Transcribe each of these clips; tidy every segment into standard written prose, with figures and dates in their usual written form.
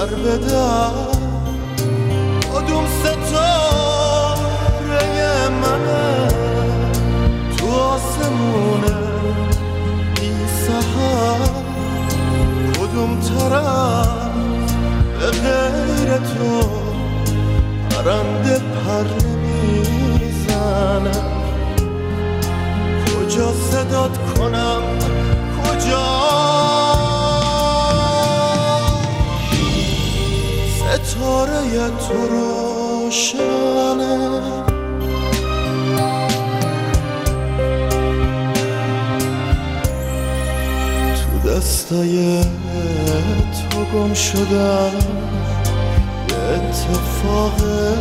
در به در کدوم ستاره منه تو آسمونه بی سحر کدوم طرف به غیر تو پرنده پر نمیزنه کجا صدات کنم کجا ستاره تو روشنه تو دستای تو گم شدم یه اتفاق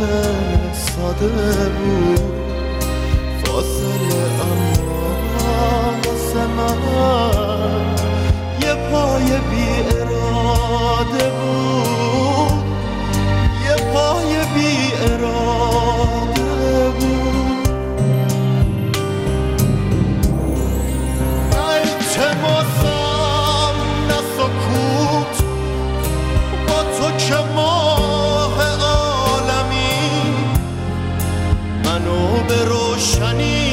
ساده بود فاصله اما واسه من یه پای بی اراده بود یه پای بی اراده بود نه التماسم نه سکوت با تو که ماه عالمی منو به روشنی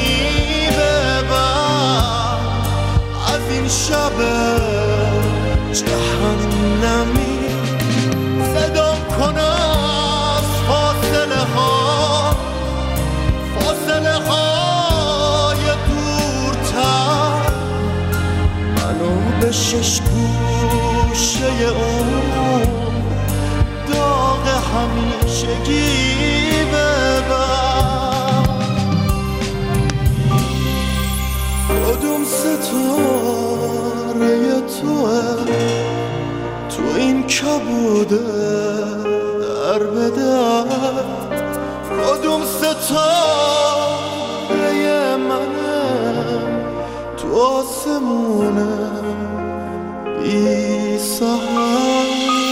ببر از این شب جهنمی صدام کن از فاصله های دورتر منو به شش گوشه اون داغ همیشگی ببر کدوم ستاره توه تو این کبوده در به در کدوم ستاره منه تو آسمونه بی سحر